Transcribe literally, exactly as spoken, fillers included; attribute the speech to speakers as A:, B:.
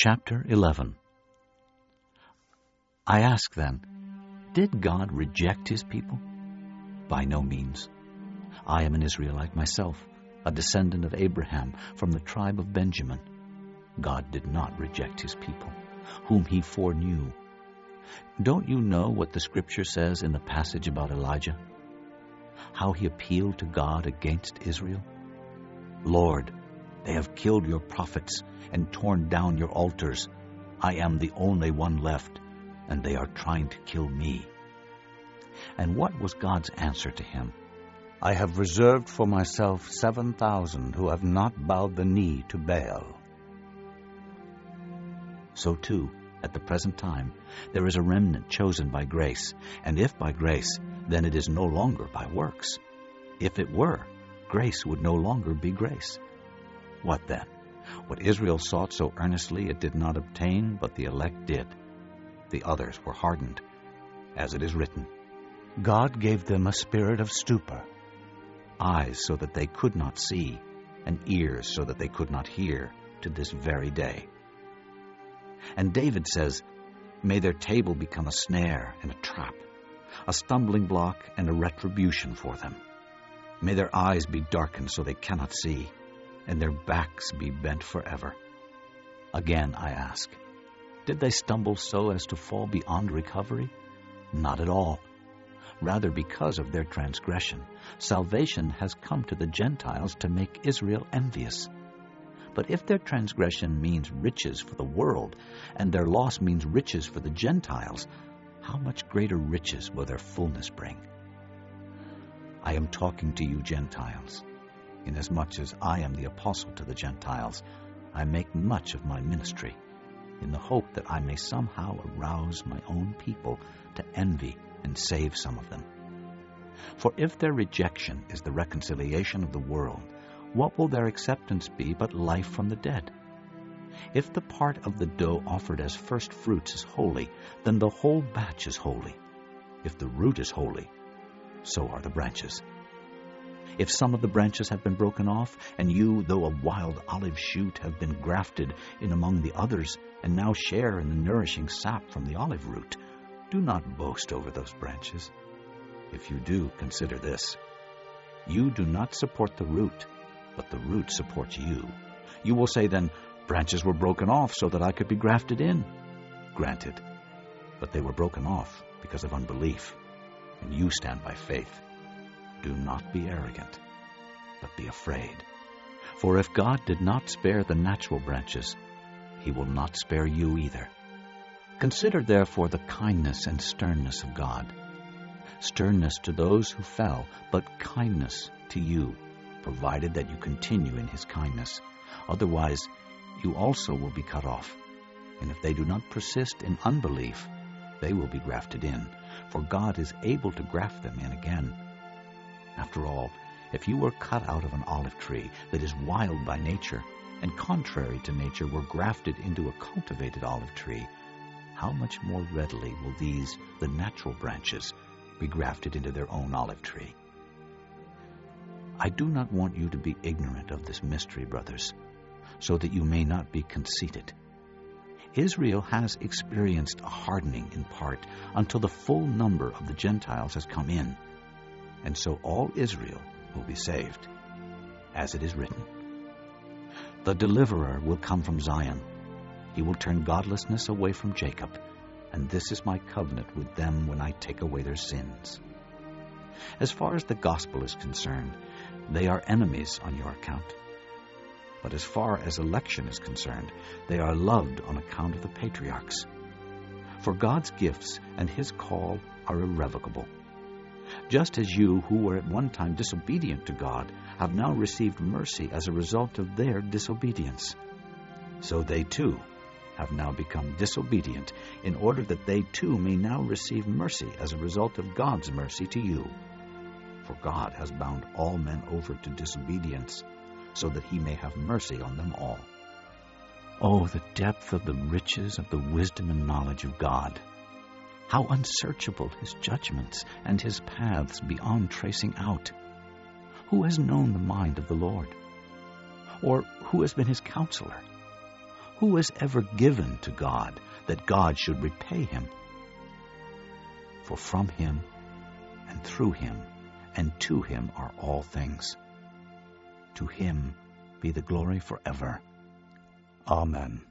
A: Chapter eleven. I ask then, did God reject his people? By no means. I am an Israelite myself, a descendant of Abraham from the tribe of Benjamin. God did not reject his people, whom he foreknew. Don't you know what the Scripture says in the passage about Elijah? How he appealed to God against Israel? Lord, they have killed your prophets and torn down your altars. I am the only one left, and they are trying to kill me. And what was God's answer to him? I have reserved for myself seven thousand who have not bowed the knee to Baal. So too, at the present time, there is a remnant chosen by grace, and if by grace, then it is no longer by works. If it were, grace would no longer be grace. What then? What Israel sought so earnestly it did not obtain, but the elect did. The others were hardened. As it is written, God gave them a spirit of stupor, eyes so that they could not see, and ears so that they could not hear, to this very day. And David says, may their table become a snare and a trap, a stumbling block and a retribution for them. May their eyes be darkened so they cannot see, and their backs be bent forever. Again I ask, did they stumble so as to fall beyond recovery? Not at all. Rather, because of their transgression, salvation has come to the Gentiles to make Israel envious. But if their transgression means riches for the world, and their loss means riches for the Gentiles, how much greater riches will their fullness bring? I am talking to you Gentiles. Inasmuch as I am the apostle to the Gentiles, I make much of my ministry, in the hope that I may somehow arouse my own people to envy and save some of them. For if their rejection is the reconciliation of the world, what will their acceptance be but life from the dead? If the part of the dough offered as first fruits is holy, then the whole batch is holy. If the root is holy, so are the branches. If some of the branches have been broken off, and you, though a wild olive shoot, have been grafted in among the others, and now share in the nourishing sap from the olive root, do not boast over those branches. If you do, consider this. You do not support the root, but the root supports you. You will say then, branches were broken off so that I could be grafted in. Granted, but they were broken off because of unbelief, and you stand by faith. Do not be arrogant, but be afraid. For if God did not spare the natural branches, he will not spare you either. Consider therefore the kindness and sternness of God. Sternness to those who fell, but kindness to you, provided that you continue in his kindness. Otherwise, you also will be cut off. And if they do not persist in unbelief, they will be grafted in, for God is able to graft them in again. After all, if you were cut out of an olive tree that is wild by nature, and contrary to nature were grafted into a cultivated olive tree, how much more readily will these, the natural branches, be grafted into their own olive tree? I do not want you to be ignorant of this mystery, brothers, so that you may not be conceited. Israel has experienced a hardening in part until the full number of the Gentiles has come in, and so all Israel will be saved. As it is written, the deliverer will come from Zion. He will turn godlessness away from Jacob, and this is my covenant with them when I take away their sins. As far as the gospel is concerned, they are enemies on your account. But as far as election is concerned, they are loved on account of the patriarchs. For God's gifts and his call are irrevocable. Just as you, who were at one time disobedient to God, have now received mercy as a result of their disobedience, so they too have now become disobedient, in order that they too may now receive mercy as a result of God's mercy to you. For God has bound all men over to disobedience, so that he may have mercy on them all. Oh, the depth of the riches of the wisdom and knowledge of God! How unsearchable his judgments and his paths beyond tracing out! Who has known the mind of the Lord? Or who has been his counselor? Who has ever given to God that God should repay him? For from him, and through him, and to him are all things. To him be the glory forever. Amen.